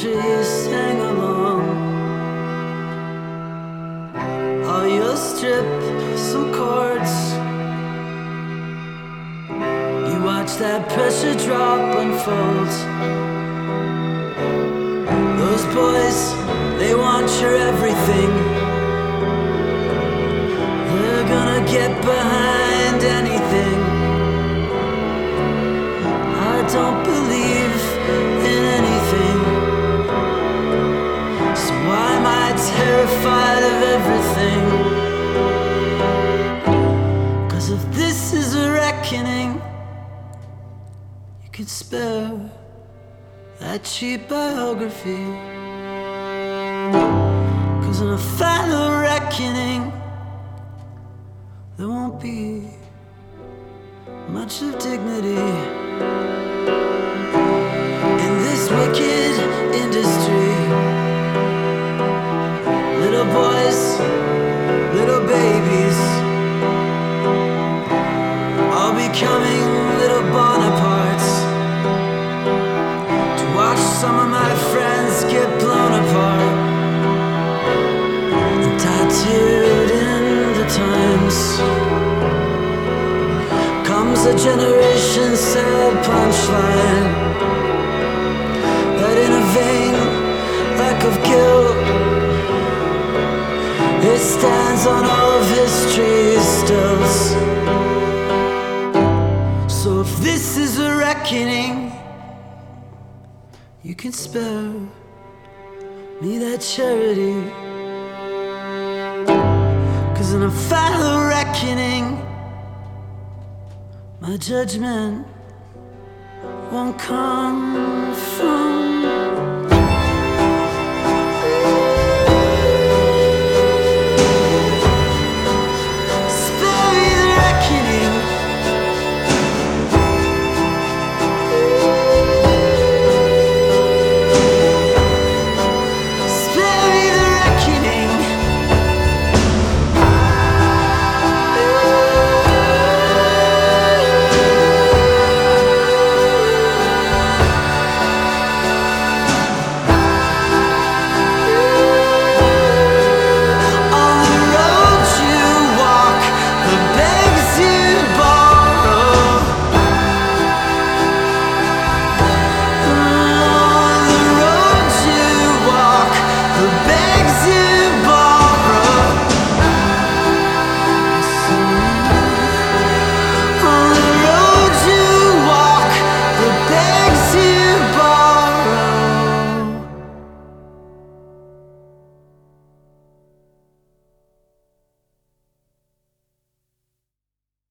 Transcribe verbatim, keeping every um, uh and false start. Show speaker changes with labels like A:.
A: trees sang along. Oh, you'll strip some chords. You watch that pressure drop unfold. Those boys, they want your everything. They're gonna get behind anything. I don't believe in anything, so why am I terrified of everything? Cause if this is a reckoning, you could spare that cheap biography. Cause in a final reckoning, there won't be much of dignity. In this wicked industry, little boys, little babies, all becoming little Bonapartes, to watch some of my friends get blown apart and tattooed in the times. Comes a generation sad punchline that in a vain lack of guilt, it stands on all of history's stills. So if this is a reckoning, you can spare me that charity. Cause in a final reckoning, my judgment won't come